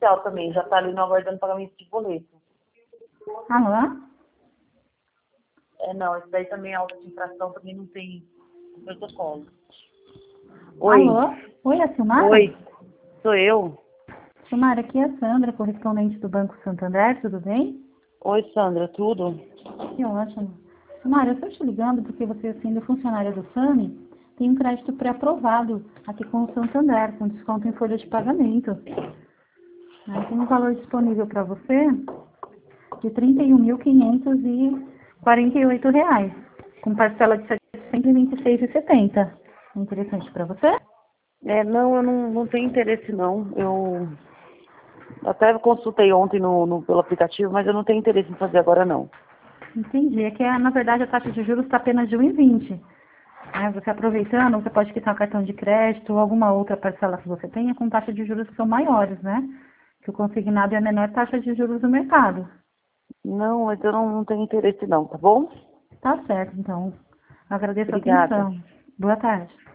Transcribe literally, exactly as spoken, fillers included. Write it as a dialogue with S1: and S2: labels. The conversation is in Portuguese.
S1: judicial também, já está ali no aguardando pagamento de boleto.
S2: Alô?
S1: É, não, esse daí também é auto de infração, também não tem protocolo. Oi.
S2: Alô? Oi, é a Silmara?
S1: Oi, sou eu.
S2: Silmara, aqui é a Sandra, correspondente do Banco Santander, tudo bem?
S1: Oi, Sandra, tudo?
S2: Que ótimo. Silmara, eu estou te ligando porque você, sendo funcionária do SAMI, tem um crédito pré-aprovado aqui com o Santander, com desconto em folha de pagamento. Aí tem um valor disponível para você de trinta e um mil quinhentos e quarenta e oito reais, com parcela de setecentos e vinte e seis reais e setenta centavos. É interessante para você?
S1: É, não, eu não, não tenho interesse não. Eu até consultei ontem no, no, pelo aplicativo, mas eu não tenho interesse em fazer agora não.
S2: Entendi. É que, na verdade, a taxa de juros está apenas de um vírgula vinte. Né? Você aproveitando, você pode quitar o cartão de crédito ou alguma outra parcela que você tenha com taxas de juros que são maiores, né? Que o consignado é a menor taxa de juros do mercado.
S1: Não, mas eu não, não tenho interesse não, tá bom?
S2: Tá certo, então. Agradeço a
S1: Obrigada.
S2: atenção. Boa tarde.